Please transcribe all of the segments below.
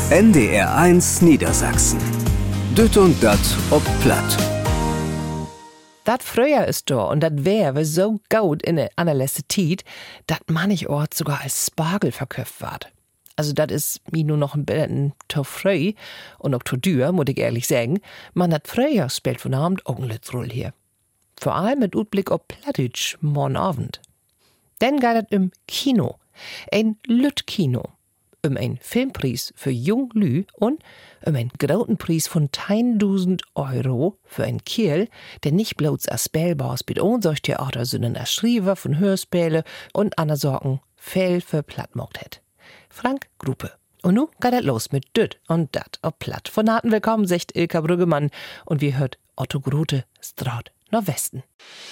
NDR1 Niedersachsen. Düt und dat ob Platt. Dat früher ist da und dat wäre so gut in der allerletzte Tiet, dat manch Ort sogar als Spargel verköpft ward. Also dat is mir nur noch ein bisschen zu früh und auch zu dür, muss ich ehrlich sagen. Man hat früher spielt von Abend auch ein Lützroll hier. Vor allem mit Utblick auf Plattdeutsch morgen Abend. Dann geht het im Kino. Ein Lütt-Kino. Ein Filmpreis für jung Lü und ein großen Preis von 1000 Euro für ein Kiel, der nicht bloß als Spellbaus mit unsolch Theater, sondern als Schreiber von Hörspiele und andere Sorgen viel für Plattmocht hat. Frank Gruppe. Und nu geht es los mit Düt und Dat ob Platt. Von Harten willkommen, sagt Ilka Brüggemann. Und wir hört Otto Grote Straut nach Westen.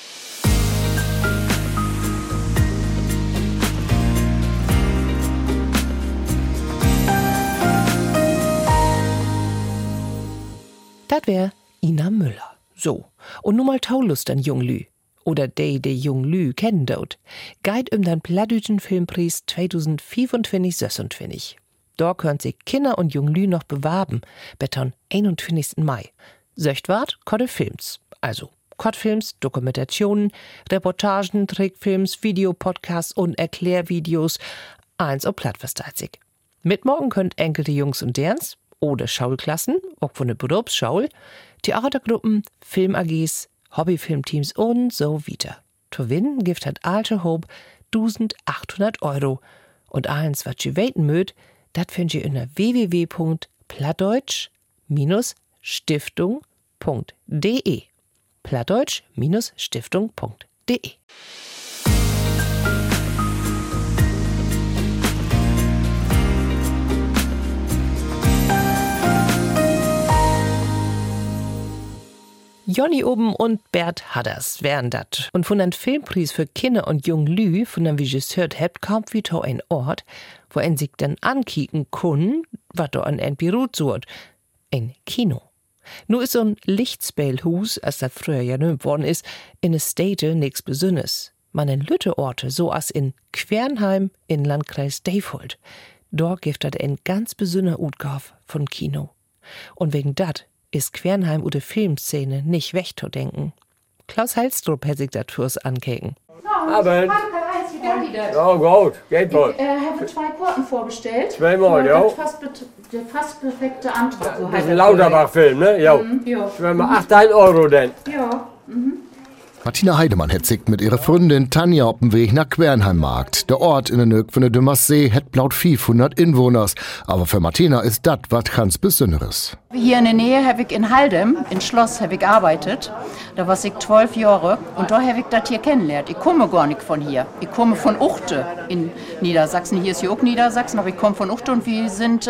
Das wär Ina Müller. So. Und nun mal Taulust an Junglü. Oder de Junglü kennen dort. Geht den Plattdütschen Filmpreis 2025-26. Da könnt sich Kinder und Junglü noch bewerben, beton 21. Mai. Söcht wart Kodde Films. Also Kottfilms, Dokumentationen, Reportagen, Trickfilms, Videopodcasts und Erklärvideos. Eins ob Plattversteizig. Mitmorgen könnt enkelte Jungs und Derns oder Schaulklassen, auch von der Berufsschaul, Theatergruppen, Film-AGs, Hobbyfilmteams und so weiter. Zu gewinnen gibt hat alte Hob 1800 Euro. Und eins, was ihr weten mögt, das findet ihr unter www.plattdeutsch-stiftung.de. plattdeutsch-stiftung.de. Jonny Oben und Bert Hadders wären dat. Und von dem Filmpreis für Kinder und Jung Lü, von dem wie ihr hört habt, kommt wieder ein Ort, wo en sich dann ankicken kann, was da an en Birut sucht. Ein Kino. Nur ist so ein Lichtspielhus, als das früher ja nömt worden ist, in der Städte nix Besonnes. Man in Lütteorte, so als in Quernheim in Landkreis Devold. Dort gibt das ein ganz besonderer Utgauf von Kino. Und wegen dat ist Quernheim oder Filmszene nicht wegzudenken. Klaus Heilstrup hat sich das fürs ankeken. Aber Wie geht die das? ja, gut, geht wohl. Ich habe 2 Karten vorbestellt. Zweimal, ja. Der fast perfekte Antrag. So Das heißt ist ein Lauterbach-Film, ne? Ja. Ja. Zweimal 8 Euro denn. Ja. Martina Heidemann hat sich mit ihrer Freundin Tanja auf dem Weg nach Quernheim-Markt. Der Ort in der Nähe von der Dümmersee hat blaut 500 Inwohners. Aber für Martina ist das was ganz Besonderes. Hier in der Nähe habe ich in Haldem, in Schloss, habe ich gearbeitet. Da war ich 12 Jahre und da habe ich das hier kennengelernt. Ich komme gar nicht von hier. Ich komme von Uchte in Niedersachsen. Hier ist ja auch Niedersachsen, aber ich komme von Uchte und wir sind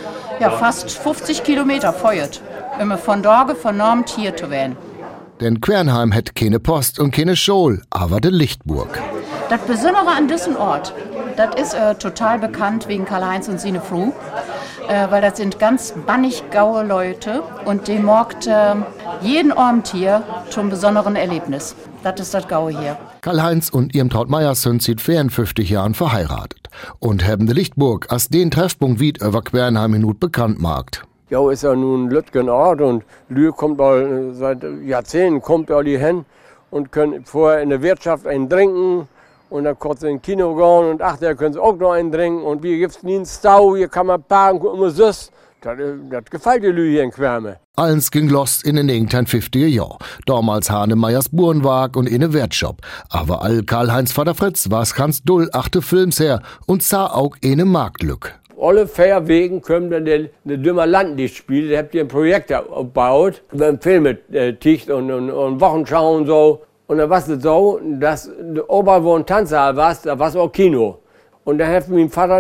fast 50 Kilometer feuert. Immer von Dorge, von Norm, hier zu werden. Denn Quernheim hat keine Post und keine Schule, aber de Lichtburg. Das Besondere an diesem Ort, das ist total bekannt wegen Karl-Heinz und seine Frau, weil das sind ganz bannig gaue Leute und die morgt jeden Abend hier zum besonderen Erlebnis. Das ist das Gaue hier. Karl-Heinz und ihrem Traut Meier sind seit 54 Jahren verheiratet und haben de Lichtburg als den Treffpunkt wie über Quernheim hinut bekannt macht. Ja, ist ja nun Lütgen Ort und Lü kommt all, seit Jahrzehnten kommt all die hin und können vorher in der Wirtschaft einen trinken und dann kurz in Kino gehen und da können sie auch noch einen trinken und wie gibt's nie einen Stau, hier kann man parken, immer süß. Das gefällt die Lü hier in Querme. Alles ging los in den 1950er Jahren. Damals Hane Meyers Burenwag und eine Wertshop. Aber all Karl-Heinz Vater Fritz war's ganz dull achte Films her und sah auch eine Marktlücke. Alle Fährwegen können dann der Dümmer Land nicht spielen. Da habt ihr ein Projekt gebaut, beim Film mit Ticht und Wochenschau und so. Und dann war es so, dass ober wo ein Tanzsaal war, da war es auch Kino. Und da hat mein Vater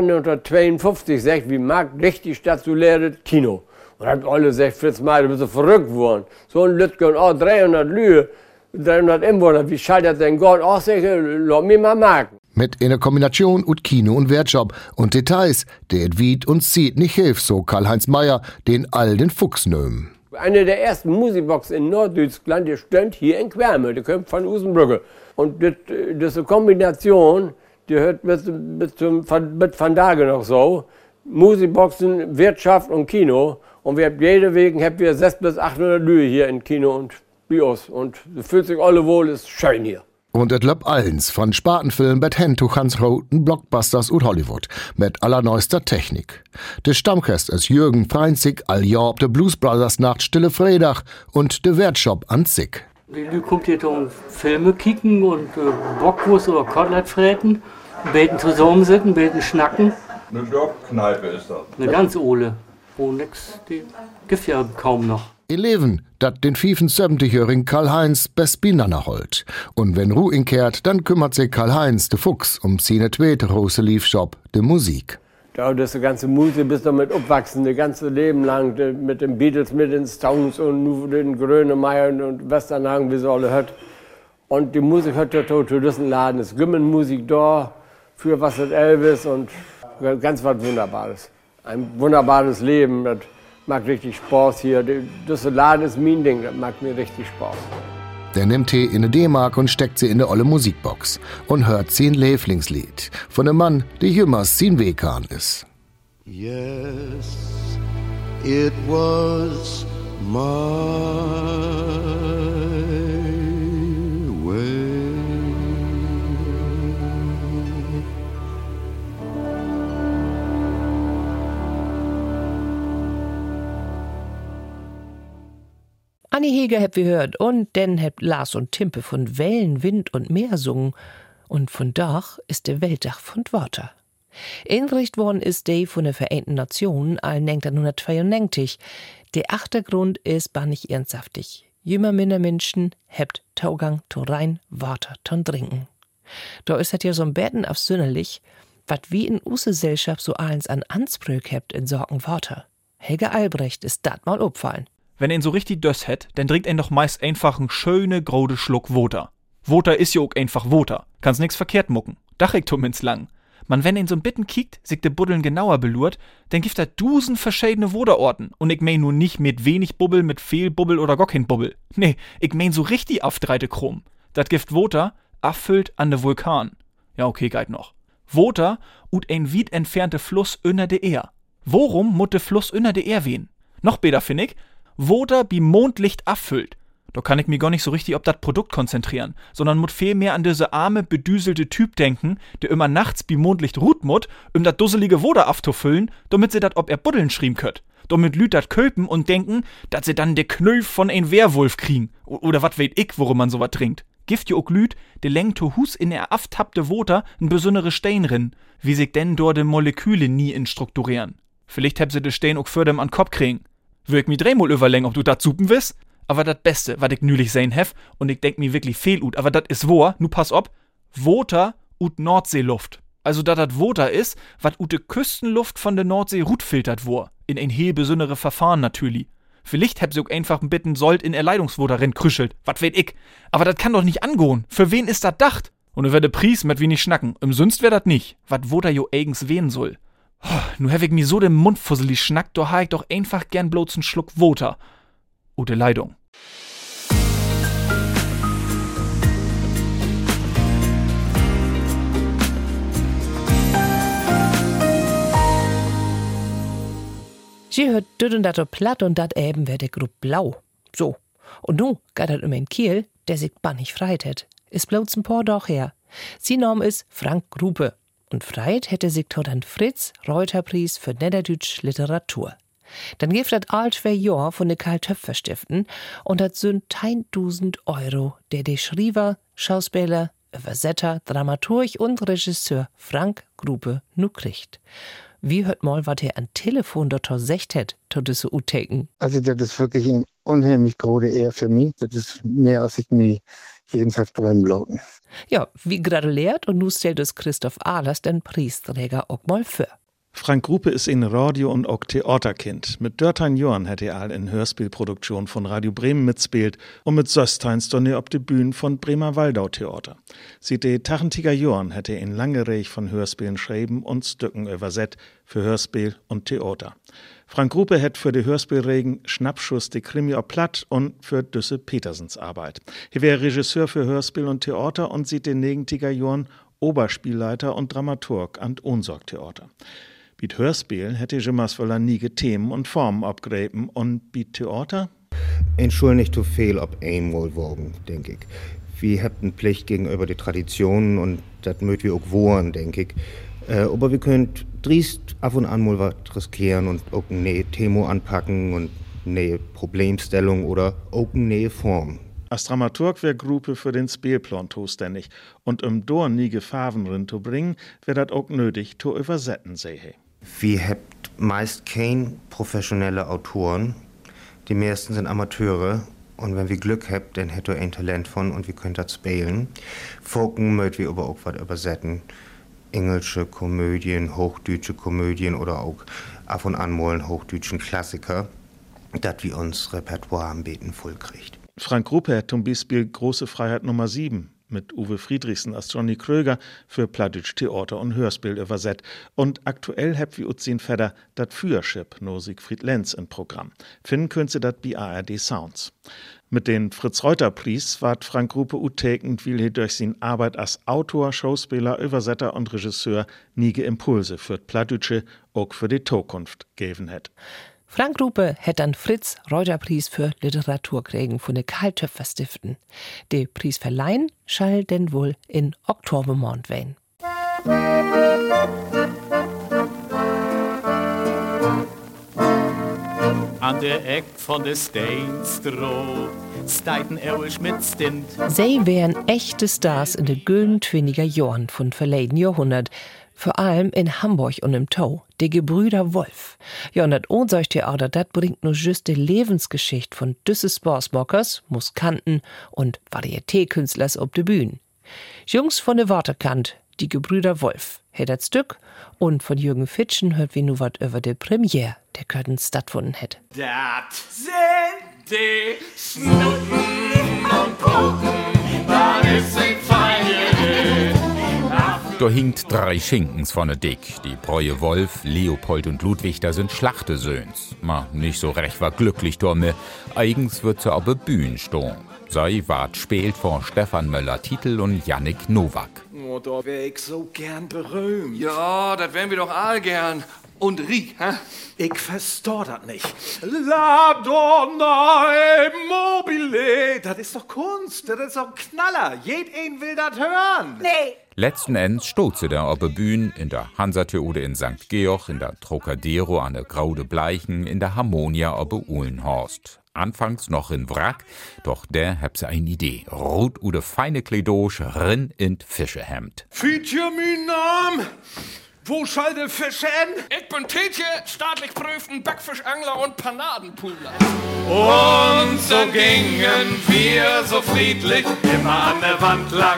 1952 gesagt, wie mag richtig statuläre Kino. Und dann haben alle gesagt, Fritz Meier, du bist so verrückt geworden. So ein Lütgen, 300 Lühe, 300 Inwohner, wie schaltet denn Gott aus? Lass mich mal merken. Mit einer Kombination ut Kino und Wertjob und Details, der et wied und sieht nicht hilft, so Karl-Heinz Meier, den all den Fuchs nömen. Eine der ersten Musikboxen in Norddeutschland, die stand hier in Querme, die kommt von Usenbrücke. Und das ist eine Kombination, die hört mit Van Dage noch so, Musikboxen, Wirtschaft und Kino. Und wir haben jede Wegen 600 bis 800 Lühe hier im Kino und Bios. Und es fühlt sich alle wohl, ist schön hier. Und et löpp allens, von Spatenfilm bis hin zu ganz roten Blockbusters ut Hollywood, mit allerneuester Technik. De Stammgäst ist Jürgen Freinzig, all Jahr ob de Blues Brothers Nacht Stille Freitag und de Wertshop an Zig. Die kommt hier um Filme kicken und Bockwurst oder Kotelett fräten, beten zusammensitzen, beten schnacken. Eine Dorfkneipe ist das. Eine ganz Ole, wo nix, die gibt ja kaum noch. Ihr Leben, dat den 75-jährigen Karl-Heinz Bespinanner holt. Und wenn Ruh ihn kehrt, dann kümmert sich Karl-Heinz, de Fuchs, um seine zweite große Liefshop, de Musik. Da das ganze Musik bist damit aufwachsen, das ganze Leben lang, mit den Beatles, mit den Stones und nur den Grönemeyer und Westernhagen, wie sie alle hört. Und die Musik hört ja zu diesem Laden. Es gibt Musik da, für was mit Elvis und ganz was Wunderbares. Ein wunderbares Leben, das macht richtig Spaß hier. Das Laden ist mein Ding, das macht mir richtig Spaß. Der nimmt Tee in eine D-Mark und steckt sie in eine olle Musikbox und hört sein Lieblingslied von einem Mann, der jümmers sein Wehkahn ist. Yes, it was my way. Anni Heger habt wir hört und dann habt Lars und Timpe von Wellen, Wind und Meer sungen. Und von Dach ist der Weltdach von Dworter. Einricht worden ist der von der Vereinten Nationen allen 1992. Der Achtergrund ist bannig ernsthaftig. Jümmer minder Menschen habt Taugang to rein Water ton trinken. Da ist das ja so ein Betten auf Sünnerlich, wat wie in Gesellschaft so eins an Ansprüch habt in Sorgen Water. Helge Albrecht ist dat mal opfallen. Wenn ein so richtig Döss hätt, dann trinkt ein doch meist einfach einen schöne, grode Schluck Water. Water ist ja auch einfach Water. Kann's nix verkehrt mucken. Dachigtum ins Lang. Man, wenn ein so ein Bitten kiekt, sich de Buddeln genauer belurt, dann gibt da 1000 verschiedene Waterorten. Und ich mein nur nicht mit wenig Bubbel, mit viel Bubbel oder gar kein Bubbel. Nee, ich mein so richtig aufdreite Chrom. Dat Gift Water abfüllt an de Vulkan. Ja, okay, geht noch. Water ut ein weit entfernte Fluss unter de Ehr. Worum mut de Fluss unter de Ehr wehen? Noch besser find ich, Water bi Mondlicht abfüllt. Da kann ich mir gar nicht so richtig ob dat Produkt konzentrieren, sondern mut viel mehr an diese arme, bedüselte Typ denken, der immer nachts bi Mondlicht ruht mut, dat dusselige Water abzufüllen, damit sie dat ob er Buddeln schriem könnt. Damit Lüt dat köpen und denken, dat sie dann de Knülf von ein Werwolf kriegen. Oder wat weet ich, worum man sowas trinkt. Gift jo ook Lüt, de lenkt to Hus in er aftappte Water n besondere Stein rin, wie sich denn dort de Moleküle nie instrukturieren. Vielleicht heb sie de Stein ook für dem an Kopf kriegen. Wirk mi dreimal überlegen, ob du dat supen wiss. Aber dat Beste, wat ich nülich sehen hef, und ich denk mi wirklich fehl ut, aber dat is wahr, nu pass op, Water ut Nordseeluft. Also dat Water is, wat ut de Küstenluft von der Nordsee rut filtert wor. In ein heel besondere Verfahren natürlich. Vielleicht heb sie auch einfach ein Bitten sollt in Erleidungswater rin krüschelt, wat weet ich. Aber dat kann doch nicht angehen. Für wen is dat dacht? Und werde Pries mit wenig schnacken. Im Sünst wär dat nicht, wat Water jo eigens wehen soll. Nu hab ich mi so den Mund fusselig schnackt, da ha ich doch einfach gern bloß einen Schluck Water. Ute Leidung. Sie hört düt und dat platt und dat eben wär der Grub blau. So. Und nu geht dat ein Kiel, der sich bannig freit het. Ist bloß ein paar Doch her. Sie Name is Frank Grupe. Und freit hätte sich tot an Fritz-Reuter-Preis für Niederdütsch Literatur. Dann gibt das all 2 Jahr von de Karl-Töpfer-Stiften und das sind 1000 Euro, der Schreiber, Schauspieler, Übersetter, Dramaturg und Regisseur Frank Grupe nu kriegt. Wie hört mal, was er an Telefon dort gesagt hat, tot es so uteken? Also das ist wirklich eine unheimlich große Ehre für mich. Das ist mehr, als ich mir jedenfalls träumen lauten. Ja, wie gratuliert und nu stellt es Christoph Ahlers den Preisträger auch mal vor. Frank Grupe ist ein Radio- und auch Theaterkind. Mit 13 Jahren hat er all in Hörspielproduktion von Radio Bremen mitspielt und mit Sösteins dann auf die Bühne von Bremer Waldau Theater. Seit den 80er Jahren hat er in lange Reich von Hörspielen schreiben und Stücken übersetzt für Hörspiel und Theater. Frank Grupe hat für die Hörspielregen Schnappschuss die Krimi auf Platt und für Düsse Petersens Arbeit. Er wäre Regisseur für Hörspiel und Theater und sieht den 90er Jahren Oberspielleiter und Dramaturg an Ohnsorg Theater. Wie Hörspiel hätte Jimmers wohl nie Themen und Formen abgräben und wie Theater? Entschuldigt zu viel ob einmal wogen, denke ich. Wir hätten Pflicht gegenüber den Traditionen und das mögt wir auch wohren, denke ich. Aber wir können driest ab und an mal was riskieren und auch eine Thema anpacken und eine Problemstellung oder auch eine Form. Als Dramaturg wäre Gruppe für den Spielplan zuständig. Und Dorn nie Gefahren drin zu bringen, wäre das auch nötig zu übersetzen, sehe. Wir habt meist kein professionelle Autoren. Die meisten sind Amateure. Und wenn wir Glück habt, dann hätt ihr ein Talent von und wir könnt das spielen. Folgen mögt wir aber auch was übersetzen. Englische Komödien, hochdeutsche Komödien oder auch ab und an mal einen hochdeutschen Klassiker, dass wir uns Repertoire am Beten voll kriegt. Frank Ruppe hat zum Beispiel Große Freiheit Nummer 7 mit Uwe Friedrichsen als Johnny Kröger für Plattdeutsch Theater und Hörspiel übersetzt. Und aktuell habt wir Utzin Fedder das Führerschip no Siegfried Lenz im Programm. Finden könnt ihr das bei ARD Sounds. Mit den Fritz-Reuter-Preis ward Frank Ruppe utekend, weil er durch seine Arbeit als Autor, Schauspieler, Übersetter und Regisseur nie Impulse für Plattdeutsche, auch für die Zukunft geben hat. Frank Ruppe hat dann Fritz-Reuter-Preis für Literatur kriegen von der Karl-Töpfer Stiften. Der Preis verleihen schall denn wohl in Oktobermond wein. An der Eck von der Steinstroh steiten Erwisch mit Stint. Sie wären echte Stars in den gülden 20er Jahren von verleden Jahrhundert. Vor allem in Hamburg und im Tau, die Gebrüder Wolf. Ja, und das Ohnsorgtheater, das bringt nur just die Lebensgeschichte von düsse Sportsmockers, Musikanten und Varieté-Künstlers auf die Bühne. Jungs von der Waterkant, die Gebrüder Wolf, hat das Stück, und von Jürgen Fitschen hört wir nur was über die Premiere, der Curtain stattgefunden hat. Dat sind die Snutten und Puppen, das ist ein Feierlich. Da hinkt 3 Schinkens vorne dick. Die Bräue Wolf, Leopold und Ludwig, da sind Schlachtesöhns. Ma, nicht so recht war glücklich dorme. Eigens wird sie aber Bühnen stehen. Sei ward spielt vor Stefan Möller-Titel und Jannik Nowak. Oh, da wär ich so gern berühmt. Ja, das wären wir doch all gern. Und Riek, hä? Ich versteh das nicht. La Donna e mobile. Das ist doch Kunst, das ist doch ein Knaller. Jeden will das hören. Nee. Letzten Endes steht sie da auf der Bühne, in der Hansa-Theode in St. Georg, in der Trocadero an der Graude Bleichen, in der Harmonia auf der Uhlenhorst. Anfangs noch in Wrack, doch der hat sie eine Idee. Rot ude feine Kledosch, rin in Fischehemd. Fietje mein Name. Wo schall der Fisch hin? Ich bin Tietje, staatlich prüften Backfischangler und Panadenpudler. Und so gingen wir so friedlich immer an der Wand lang.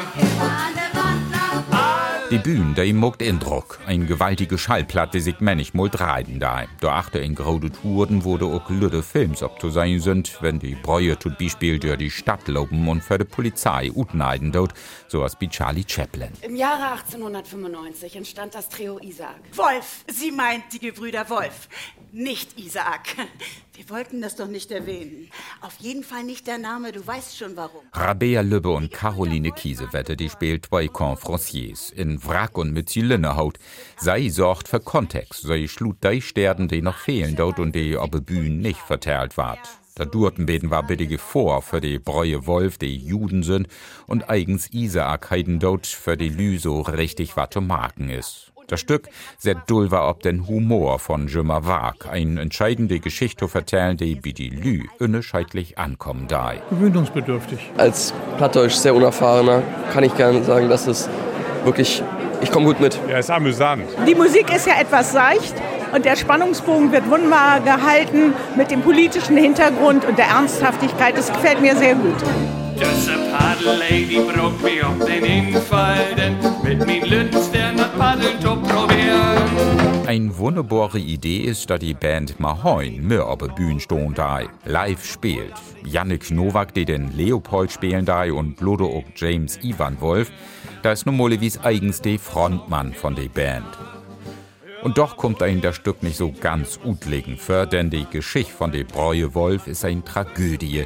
Die Bühne, die mogt Indruck. Ein gewaltige Schallplatte sich manchmal dreiden da. Da achte in graude Touren wurde auch lüde Films ob zu sein sind, wenn die Bräue tut Beispiel durch die Stadt laufen und für die Polizei utneiden dort, so als wie Charlie Chaplin. Im Jahre 1895 entstand das Trio Isaak. Wolf, sie meint die Gebrüder Wolf, nicht Isaak. Wir wollten das doch nicht erwähnen. Auf jeden Fall nicht der Name, du weißt schon warum. Rabea Lübbe und Caroline Kiesewette, die spielt zwei Confranciers in Wrack und mit Zylinderhaut. Sei sorgt für Kontext, sei schlut die Sterden, die noch fehlen dort und die auf der Bühne nicht verteilt ward. Der Durtenbeten war bittige vor für die Bräue Wolf, die Juden sind, und eigens Isaak heiden dort für die Lü so richtig was zu marken ist. Das Stück sehr dull war ob den Humor von Jümmer Wag, eine entscheidende Geschichte zu vertellen, die wie die Lü unscheidlich ankommen da. Gewöhnungsbedürftig. Als Plattdeutsch sehr unerfahrener kann ich gerne sagen, dass es wirklich, ich komme gut mit. Ja, ist amüsant. Die Musik ist ja etwas seicht und der Spannungsbogen wird wunderbar gehalten mit dem politischen Hintergrund und der Ernsthaftigkeit. Das gefällt mir sehr gut. Just a paddle lady broke me auf den Infalden, mit min Lünstern das Paddeln zu probieren. Ein wunderbare Idee ist, dass die Band Mahoin mehr auf der Bühne stehen da, live spielt. Jannik Nowak, die den Leopold spielen da und Lodo auch James Ivan Wolf, da ist normalerweise eigens der Frontmann von der Band. Und doch kommt ein das Stück nicht so ganz utlegen für, denn die Geschichte von der Bräue Wolf ist eine Tragödie.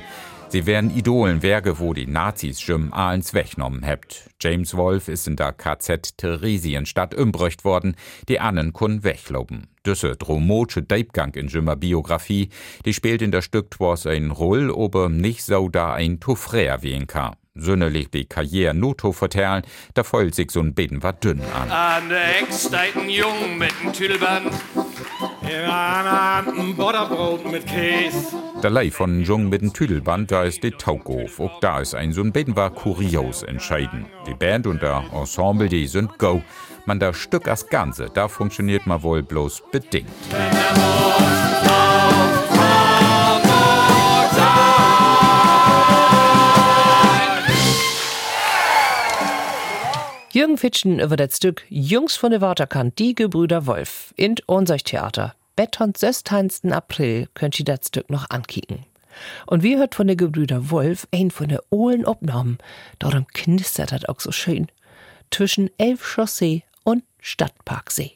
Sie wären Idolen, Werke, wo die Nazis Jim Ahlens weggenommen hebt. James Wolfe ist in der KZ Theresienstadt umbrücht worden, die Annen kun weglaufen. Düsse dromotsche Deibgang in Jimmer Biografie, die spielt in der Stück was ein Roll, aber nicht so da ein Toufrère wie ein K. Sünnerlich die Karriere Noto vertellen, da folgt sich so'n Beten wat dünn an. An der Eck steigt ein Jung mit nem Tüdelband. In einer Hand ein Butterbrot mit Käse. Der Lei von Jung mit dem Tüdelband, da ist die Taugof. Auch da ist ein so'n Beten war kurios entscheiden. Die Band und der Ensemble, die sind go. Man das Stück als Ganze, da funktioniert man wohl bloß bedingt. Jürgen Fitschen über das Stück Jungs von der Waterkant, die Gebrüder Wolf, in Ohnsorg-Theater. Beton 16. April könnt ihr das Stück noch ankicken. Und wir hört von der Gebrüder Wolf ein von der ohlen Obnahmen. Darum knistert das auch so schön. Zwischen Elfchaussee und Stadtparksee.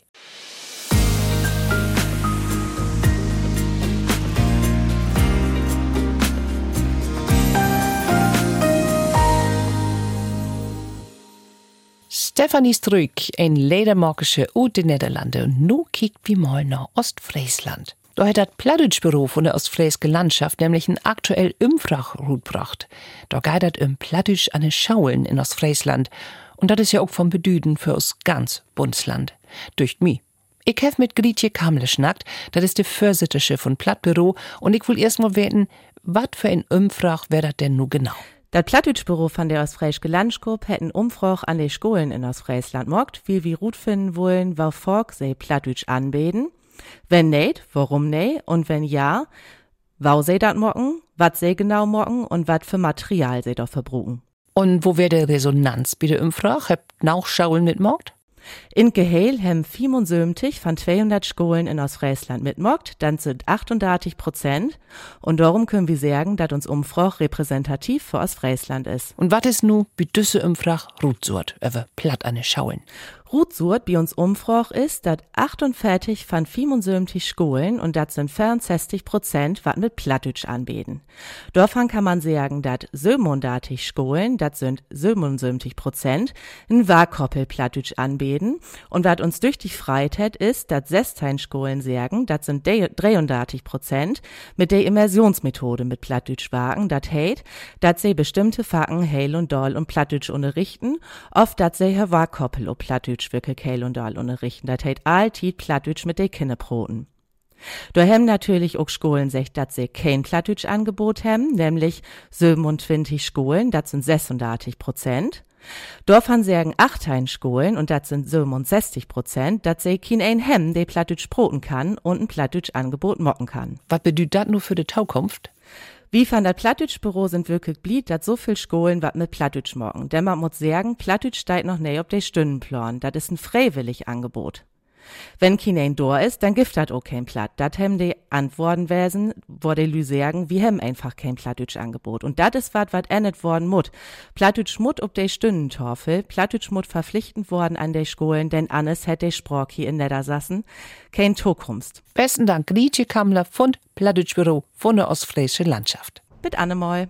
Stefanie Struik, ein Ledermarkische ut de Niederlande, und nu kiekt wie mal nach Ostfriesland. Da hat das Plattdeutschbüro von der Ostfriesche Landschaft nämlich ein aktuell Umfrage gebracht. Da geht es Plattdeutsch an den Schaulen in Ostfriesland. Und das ist ja auch vom Bedüden für uns ganz Bundesland. Durch mich. Ich hef mit Grietje Kamle schnackt, das ist die Vorsittersche von Plattbüro, und ich will erst mal wissen, was für ein Umfrage wär das denn nu genau? Das Plattdeutschbüro von der Ostfriesche Landschaft hätten Umfrage an die Schulen in Ostfriesland mogt, wie wir gut finden wollen, wo Volk sie Plattdeutsch anbeten. Wenn nicht, warum nicht? Und wenn ja, wo sie dat mocken, wat sie genau mocken und wat für Material sie da verbruchen. Und wo wär die Resonanz bei der Umfrage? Habt Nachschauen mitmogt? In Geheel haben 75 von 200 Schulen in Ostfriesland mitmogt, dann sind 38%. Und darum können wir sagen, dass uns Umfrage repräsentativ für Ostfriesland ist. Und was ist nu bei düsse Umfrage Rutsurt über platt an den Schaulen? Rutsurt bei uns Umfrage ist, dass 48 von 75 Schulen, und das sind 64%, was mit Plattdeutsch anbeten. Davon kann man sagen, dass 37 Schulen, das sind 77%, ein Wahrkoppel Plattdeutsch anbeten. Und was uns durch die Freiheit ist, dass 16 Schulen sagen, das sind 33%, mit der Immersionsmethode mit Plattdeutsch wagen, das heißt, dass sie bestimmte Facken heil und doll und Plattdeutsch unterrichten, oft dass sie Herr Wahrkoppel ob Plattdeutsch wirklich heil und doll unterrichten. Das heißt, alltiet Plattdeutsch mit den Kinderbroten. Da haben natürlich auch Schulen gesagt, dass sie kein Plattdeutsch-Angebot haben, nämlich 27 Schulen, das sind 36%. Davon sagen 18 Schulen, und das sind 67%, dass sie kein haben, der Plattdeutsch broten kann und ein Plattdeutsch-Angebot mocken kann. Was bedeutet das nur für die Zukunft? Wie von der Plattdeutschbüro sind wirklich blieb, dass so viel Schulen wat mit Plattdeutsch mocken. Denn man muss sagen, Plattdeutsch steigt noch nicht auf der Stundenplan. Das ist ein freiwillig Angebot. Wenn kein Dor ist, dann gibt das auch kein Platt. Das haben die Antworten wesen, wo die Lü sagen, wir haben einfach kein Plattdeutsch-Angebot. Und das ist was ändert worden mut. Plattdeutsch mut ob der Stundentafel, Plattdeutsch mut verpflichtend worden an der Schulen, denn anders hätte der Sprach hier in Niedersassen kein Zukunft. Besten Dank, Grietje Kamler von Plattdeutschbüro von der Ostfriesche Landschaft. Mit Annemoy.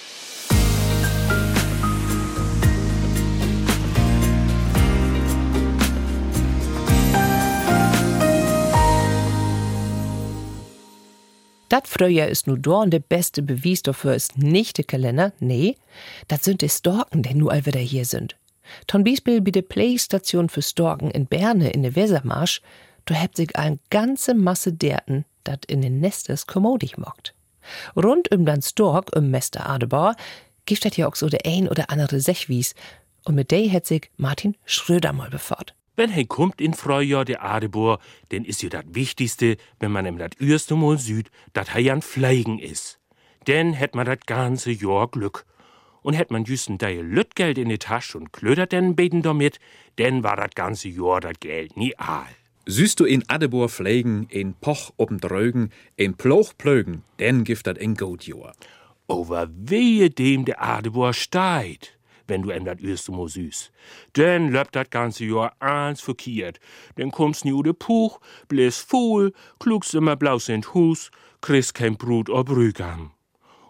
Das Frühjahr ist nur da, und der beste Beweis dafür ist nicht der Kalender, nee, das sind die Storken, die nur all wieder hier sind. Zum Beispiel bei der Playstation für Storken in Berne in der Wesermarsch, da habt sich eine ganze Masse derten, dat in den Nestes kommodig mockt. Rund den Stork, Mester Adebauer, gibt das ja auch so der ein oder andere Sechwies, und mit der hat sich Martin Schröder mal befahrt. Wenn er kommt in Frühjahr, der Adebor, dann ist ja das Wichtigste, wenn man ihm das erste Mal sieht, dass er ja ein Fliegen ist. Denn hätt man das ganze Jahr Glück. Und hätt man just ein Teil Lüttgeld in die Tasche und klödert den Beten damit, denn war das ganze Jahr das Geld nie all. Süßt du in Adebor pflegen, in Poch ob'n Drögen, in Ploch plögen, denn gibt dat in Goldjahr. Over wehe dem der Adebor steigt, wenn du ihm das erste Mal süß. Denn löbt das ganze Jahr eins verkehrt. Denn kommst nie de Puch, bläst voll, klugst immer blaus in Hus, kriegst kein Brot oder Brügam.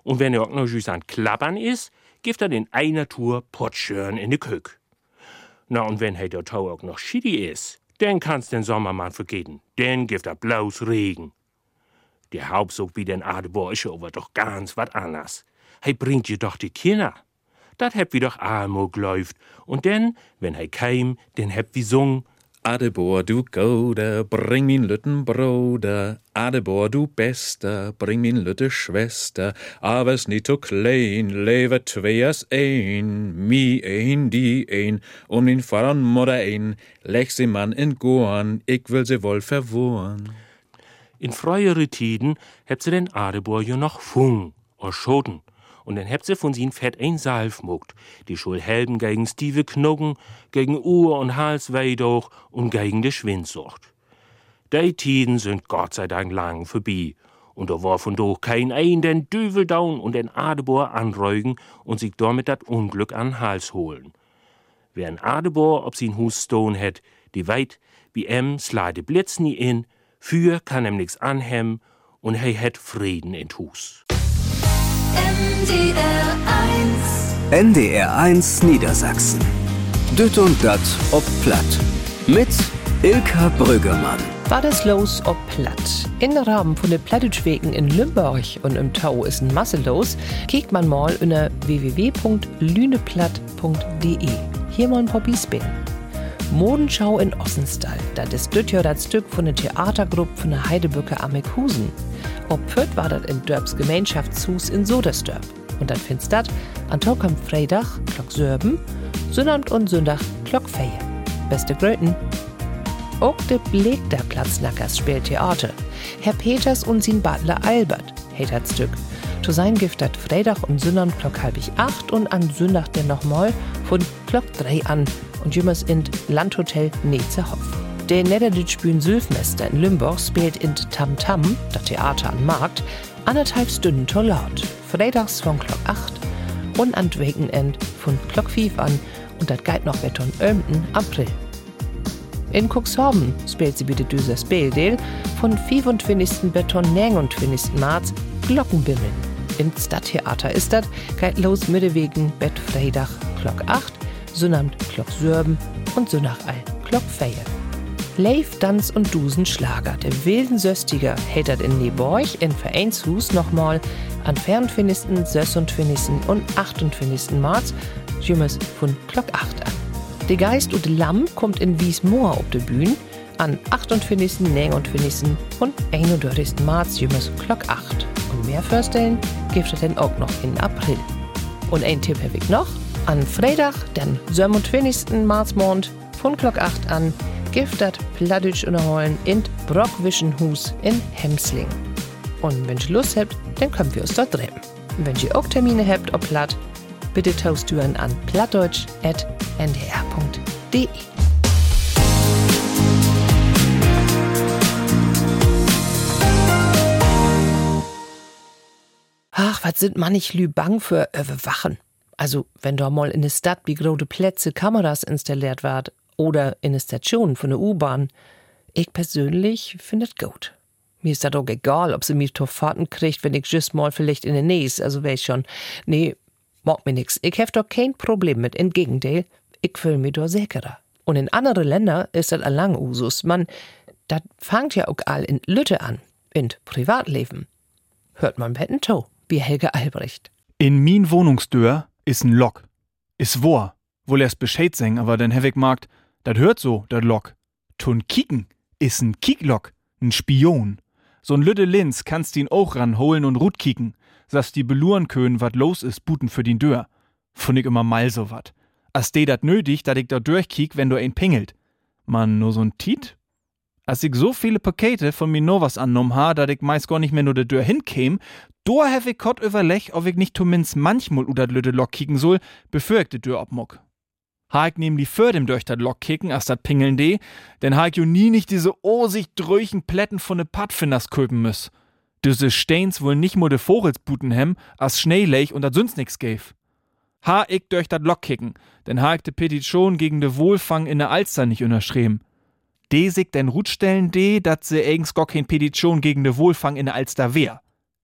Und wenn er auch noch jüss an Klappern ist, gibt er den einer Tour Potschörn in de Kök. Na, und wenn der Tau auch noch schidi ist, dann kann's den Sommermann vergeten. Dann gibt er blaus Regen. Der Hauptsog wie den Adeboer ist aber doch ganz wat anders. Bringt je doch die Kinder. Dat heb wie doch Almo gläuft. Und denn, wenn käm, den heb wie sung. Adeboer, du Goder, bring min lütten Broder. Adeboer, du Bester, bring min lütte Schwester. Aber's nicht so klein, lewe zwei als ein. Mi ein, die ein, und min Vater und Mutter ein. Leg sie Mann in Gorn, ich will sie wohl verwohren. In frühere Tiden heb sie den Adeboer jo noch Fung, or Schoten. Und dann hebt sie von sin Fett ein Salf muckt, die schul helben gegen stive Knochen, gegen Ohr- und Halsweidoch und gegen de Schwindsucht. Die Tiden sind Gott sei Dank lang vorbei. Und da war von doch kein ein den Düvel down und den Adeboer anreugen und sich damit dat Unglück an Hals holen. Wer ein Adeboer ob sin Hus stone het, die weit, wie slide Blitz nie in, für kann nix anhemmen und het Frieden in Hus. NDR 1 Niedersachsen. Düt und dat ob Platt. Mit Ilka Brüggemann. War das los ob Platt? In Rahmen von den Plattdeutschwegen in Lümburg und im Tau ist ein Masse los. Kiekt man mal unter www.lüneplatt.de. Hier mal ein paar Bispin. Modenschau in Ossenstall. Das ist das Stück von der Theatergruppe von der Heideböcke Amekhusen. Ob Pött war das in Dörbs Gemeinschaftshus in Sodersdörp. Und dann findest das an Tag am Freitag, Glock Sörben, Sonnabend und Sonntag, Glock Feie. Beste Gröten. Auch de Blegter Platznackers spielt Theater. Herr Peters und sin Butler Albert, das Stück. Zu sein Gift dat Freitag und Sonnabend Glock 7:30 und an Sonntag dann nochmal von Glock 3 an und jümmers in Landhotel Nezehoff. Der Niederdütsch-Bühn Sülfmester in Lümburg spielt in Tam Tam, das Theater am Markt, 1,5 Stunden to laut. Freitags von Glock 8 und an Wochenend von Glock 5 an und das geht noch bis am 11. April. In Cuxhaven spielt sie bitte düser Spieldeel von 25. bis zum 29. März Glockenbimmeln. Im Stadttheater ist das, geht los mittewegen Bett Freitag Glock 8, Sonnabend Glock 7 und Sonntag all Glock 4. Leif, Tanz und Dusen Schlager. Der wilden Söstiger hättet in Neborg in Vereinshus nochmal an 24., 26. und 28. März, jümmers von Glock 8 an. Der Geist und Lamm kommt in Wiesmoor auf die Bühne an 48., 29. und 31. März, jümmers Glock 8. Und mehr vorstellen gibt es dann auch noch in April. Und ein Tipp habe ich noch. An Freitag, den 27. Märzmond, von Glock 8 an, gibt das Plattdeutsch unterholen in Brockwischenhus in Hemsling. Und wenn ihr Lust habt, dann können wir uns dort treffen. Und wenn ihr auch Termine habt ob Platt, bitte tauschtüren an plattdeutsch@ndr.de. Ach, was sind manch Lü bang für Wachen? Also, wenn da mal in der Stadt wie große Plätze Kameras installiert wird oder in der Station von der U-Bahn, ich persönlich finde es gut. Mir ist das auch egal, ob sie mich zur Fahrten kriegt, wenn ich just mal vielleicht in der Nähe ist, also weiß schon. Nee, mag mir nix. Ich hab doch kein Problem mit, im Gegenteil, ich fühl mich doch sicherer. Und in andere Länder ist das allang Usus. Das fängt ja auch all in Lütte an, in Privatleben. Hört man betten to, wie Helge Albrecht. In min Wohnungsdör is n Lok. Is wahr. Wohl erst Bescheid sagen, aber dann hewig magt, dat hört so, dat Lok. Tun kicken is n Kicklock, n Spion. So'n lütte Linz kannst ihn auch ranholen und rut kicken. Sass die beluren können, wat los is, buten für den Dör. Fund ich immer mal so wat. As de dat nötig, dat ich da durchkick, wenn du ein pingelt. Man, nur so'n Tiet? Als ich so viele Pakete von mir noch was annommen ha, dat ich meist gar nicht mehr nur der Dör hinkäm, do hef ich Gott überlech, ob ich nicht zumindest manchmal oder lütte Lok kicken soll, bevor ich die Dör abmuck. Ha ich nämlich für dem durch dat Lok kicken, as dat pingeln de, denn ha ich jo nie nicht diese sich dröchen Plätten von de Pfadfinders köpen müss. Diese Steins wohl nicht nur de Vogelsbuten hem, as Schneelech und dat sonst nix gäf. Ha ich durch dat Lok kicken, denn ha ich de Petition gegen de Wohlfang in der Alster nicht unterschrieben. De sich denn Rutstellen dat se eigens gar kein Petition gegen de Wohlfang in der Alster wär.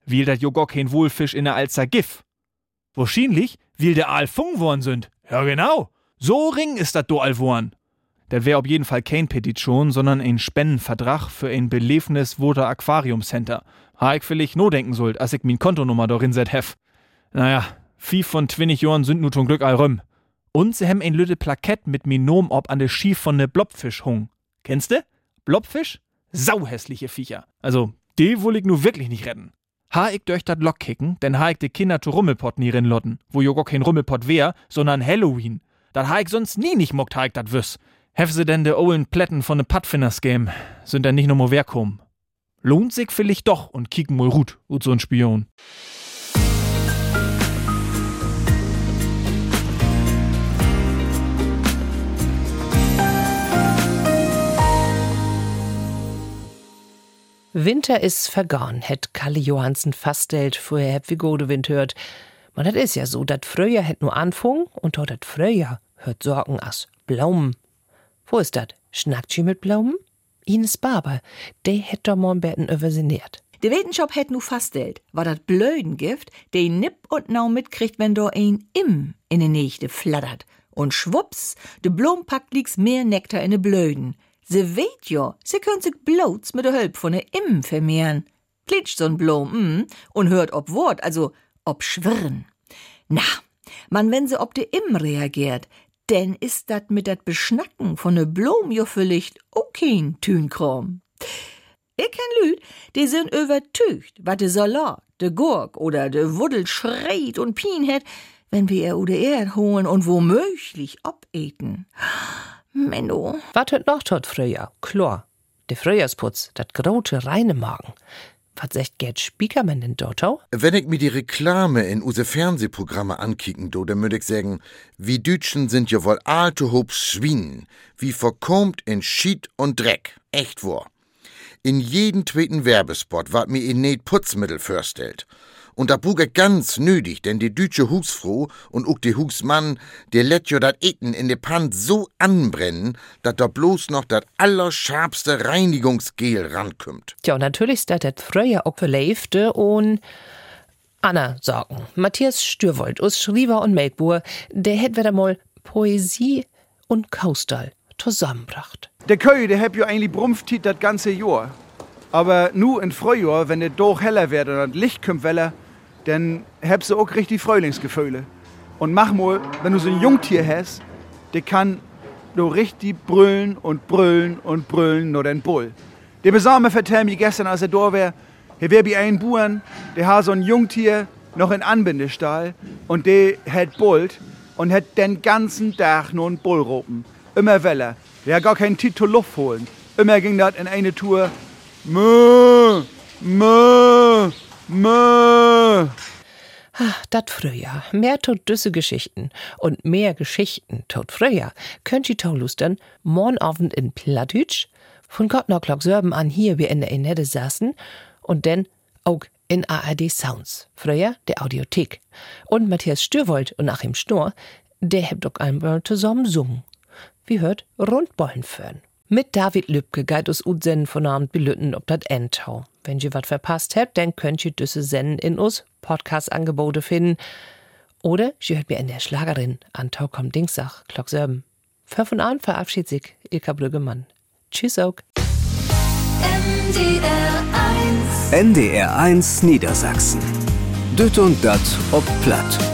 Will dat jo gar kein Wohlfisch in der Alzer Gif. Wahrscheinlich, will der Aal fung worden sind. Ja genau, so ring ist dat do all worn. Dat wär auf jeden Fall kein Petition, sondern ein Spendenvertrag für ein belebnis Woter Aquariumcenter. Ha ich vielleicht no denken sollt, als ich min Kontonummer dorin set hef. Naja, 5 von 20 Jahren sind nu zum Glück all rüm. Und sie haben ein lütte Plakett mit min Nom ob an de Schief von ne Blobfisch hung. Kennst du? Blobfisch? Sauhässliche Viecher. Also, die will ich nu wirklich nicht retten. Ha ich durch dat Lock kicken, denn ha ich de Kinder zu Rummelpott nie rinlotten, wo jo gar kein Rummelpott wär, sondern Halloween. Dat ha ich sonst nie nicht mockt, ha ich dat wüss. Hef se denn de ollen Plätten von de Pattfinders game, sind denn nicht nur mo wer kommen. Lohnt sich vielleicht doch und kicken mal gut, so ein Spion. Winter is vergangen, hätt Kalle Johansen faststellt, vorher hätt wie gode Wind hört. Man dat is ja so, dat Fröja hätt nur anfung und dort dat Fröja hört Sorgen as Blaumen. Wo ist dat? Schnackt sie mit Blaumen? Ines Barber, de hätt doch morn Betten übersinniert. Der Wetenschap hätt nu faststellt, war dat Blödengift, de nipp und nau mitkriegt, wenn do ein im in de Nächte flattert. Und schwupps, de Blom packt liegt's mehr Nektar in de Blöden. Se weet jo, se könnt sich bloß mit der Hülp von de im vermehren. Klitscht so'n Blom, und hört ob Wort, also ob Schwirren. Na, man, wenn se ob de im reagiert, denn ist dat mit dat Beschnacken von ne Blom jo vielleicht okeen Tünkram. Ich kenn Lüd, die sind übertücht, wat de Salat, de Gurk oder de Wuddel schreit und pien het, wenn wir er oder er holen und womöglich abeten. Menno. Wat hört noch tot Fröja? Chlor. De Fröjahsputz, dat grote reine Magen. Was sagt Gerd Spiekermann denn dort? Wenn ich mir die Reklame in use Fernsehprogramme ankicken do, dann würde ich sagen, wie Dütschen sind ja wohl alte Hobs Schwinen, wie verkommt in Schied und Dreck. Echt wahr. In jeden zweiten Werbespot ward mir in net Putzmittel vorstellt. Und da brug ich ganz nötig, denn die dütsche Husfrau und auch die Husmann, der lädt jo dat Eten in de Pan so anbrennen, dat da bloß noch dat allerscharfste Reinigungsgel rankümmt. Tja, und natürlich ist dat Fröja auch verleifte und Anna sagen. Matthias Stürwold aus Schriever und Melkbuhr, der hätt wieder mal Poesie und Kaustal zusammenbracht. Der Köi, der heb jo eigentlich brumpftit dat ganze Jahr. Aber nu in Frühjahr, wenn der doch heller wird und das Licht kommt weller, dann hast du auch richtig Frühlingsgefühle. Und mach mal, wenn du so ein Jungtier hast, der kann du richtig brüllen und brüllen und brüllen, nur den Bull. Der Besame vertellt mir gestern, als er da war, hier wär bei einem Buren, der hat so ein Jungtier noch in Anbindestall und der hat bullt und hat den ganzen Tag nur einen Bullropen. Immer weller. Der hat gar keinen Titel Luft holen. Immer ging das in eine Tour. Mö, mö, mö. Dat Frühjahr. Mehr tot düsse Geschichten und mehr Geschichten tot Frühjahr. Könnt ihr taulustern morgen Abend in Plattdütsch, von Gottnocklock Sörben an hier wir in der Enette saßen und dann auch in ARD Sounds. Frühjahr der Audiothek. Und Matthias Stürwold und Achim Schnorr, der hebt auch einmal zusammen sungen. Wie hört Rundbollen führen. Mit David Lübke geht us Utsenden von Abend belütten ob dat Endtau. Wenn ihr wat verpasst habt, dann könnt ihr düsse Senden in us Podcast-Angebote finden. Oder ihr hört mir in der Schlagerin an Tau kommt Dingsach, Glock Sörben. Für von an verabschiedet sich Ilka Brüggemann. Tschüss auch. NDR 1 Niedersachsen. Düt und dat ob Platt.